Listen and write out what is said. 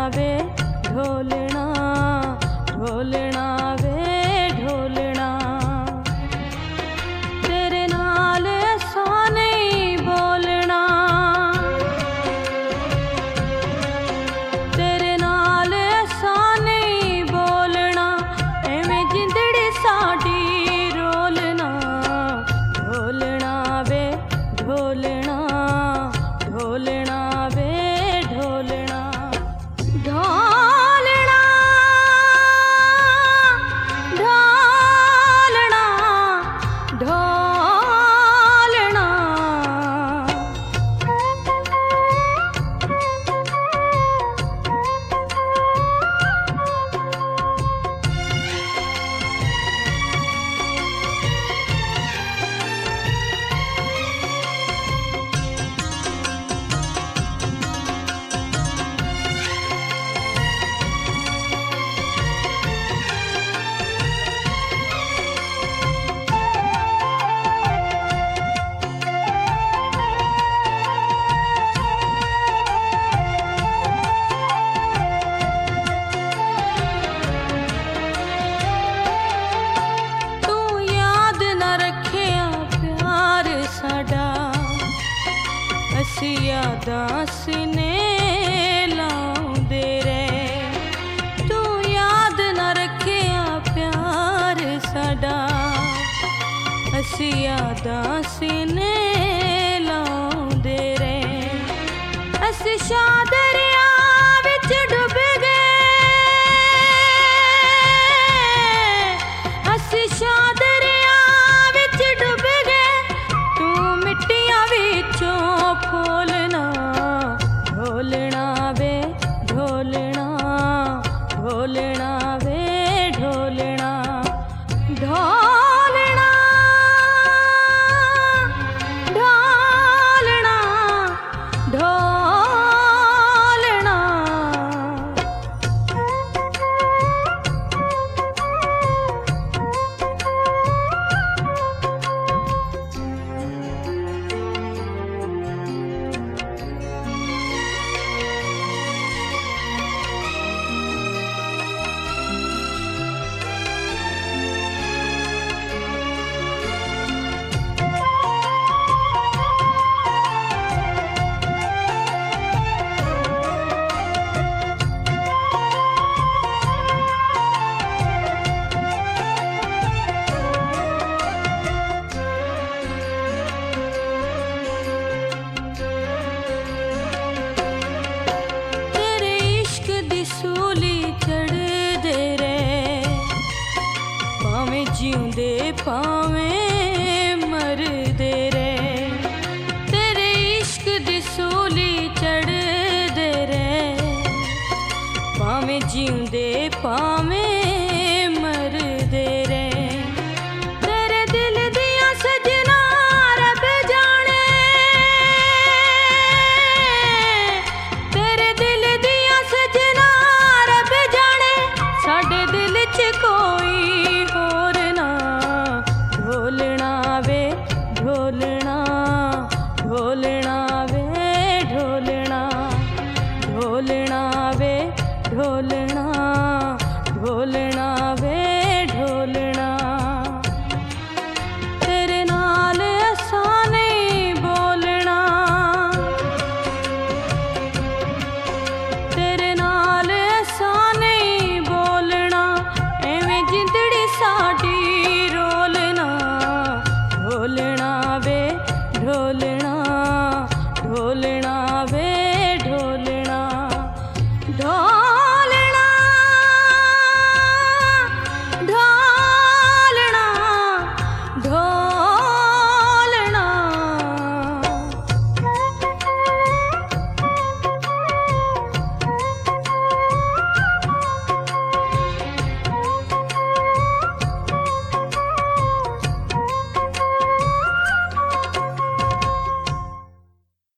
वे ढोलना, ढोलना वे ढोलना। तेरे नाल ऐसा नहीं बोलना, तेरे नाल ऐसा नहीं बोलना, एवें जिंदड़ी साडी रोलना, ढोलना वे ढोलना, ढोलना वे ढोलना। ढोलना, ढोलना, ढोलना। तू याद न रखिया प्यार साडा, असी यादां सीने लाउंदे रहे। तू याद न रखिया प्यार साडा, असी यादां सीने लाउंदे रहे। असी शादरिया विच डुब गए, असी शादरिया विच डुब गए। तू मिट्टियां विचों खोलना, ढोलना वे ढोलना, ढोलना वे ढोलना। ढोलना, ढोलना, ढोलना। तेरे इश्क दी सूली चढ़दे रहे, भावें जिउंदे भावें मरदे रहे। तेरे इश्क दी सूली चढ़दे रहे, भावें जिउंदे भावें मरदे रहे। तेरे दिल दियां सजना रब जाने, तेरे दिल दियां सजना रब जाने। साडे दिल च कोई होर ना, ढोलना वे ढोलना, ढोलना वे ढोलना, ढोलना वे ढोलना, ढोलना